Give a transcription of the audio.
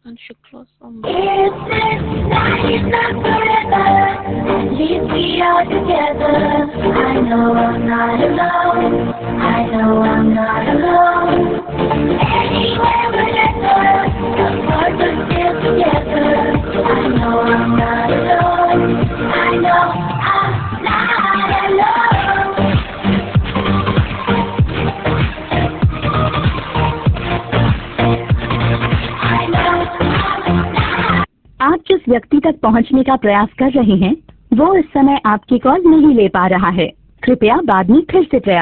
And she closed on If this night is not forever, at least we are together. I know I'm not alone. I know I'm not alone. Anywhere whenever, apart but still together. I know I'm not alone. I know I'm not alone. आप जिस व्यक्ति तक पहुंचने का प्रयास कर रहे हैं वो इस समय आपकी कॉल नहीं ले पा रहा है। कृपया बाद में फिर से प्रयास